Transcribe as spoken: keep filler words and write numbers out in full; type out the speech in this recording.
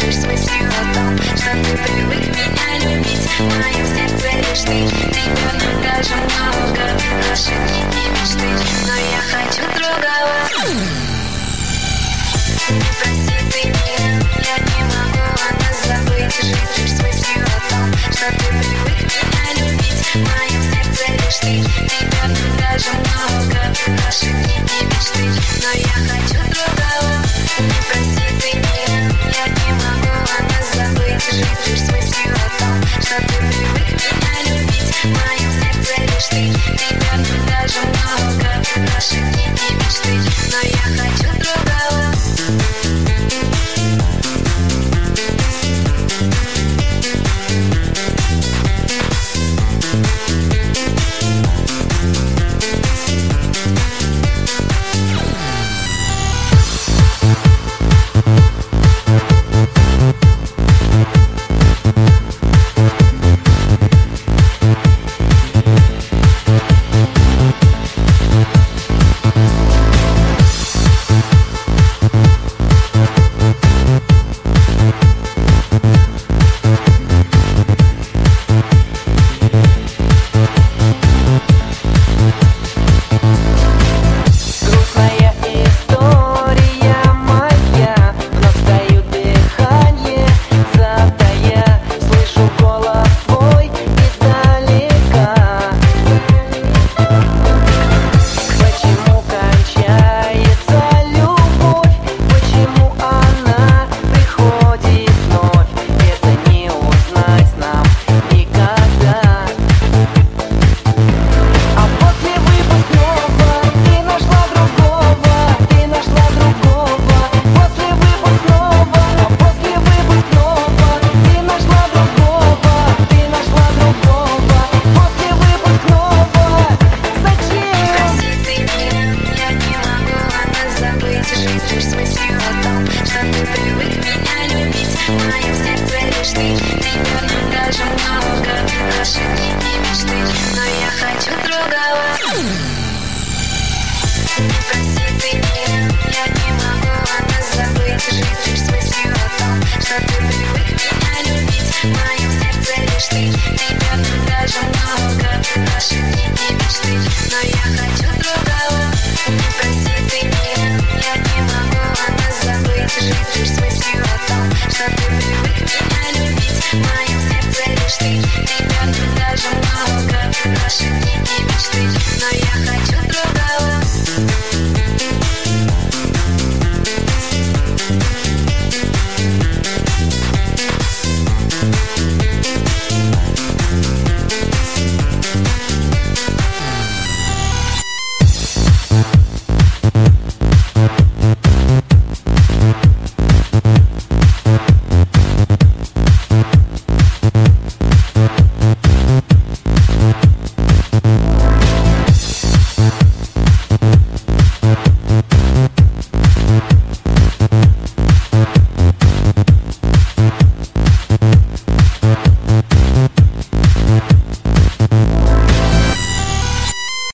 лишь с мыслью о том, что ты привык меня любить. В моем сердце лишь ты, тебя нам даже много, наши дикие мечты, но я хочу другого. Прости ты меня, я не могу о нас забыть, жить лишь с мыслью о том, что ты привык меня любить. В моем сердце лишь ты, тебя нам даже много, наши дикие мечты, но я хочу другого. Прости ты меня, я не могу о нас забыть, жить лишь с мыслью о том, что ты привык меня любить. В моем сердце лишь ты, тебя нам даже много, наши дикие мечты, но я хочу другого. Прости ты меня, я не могу о нас забыть, жить лишь с мыслью о том,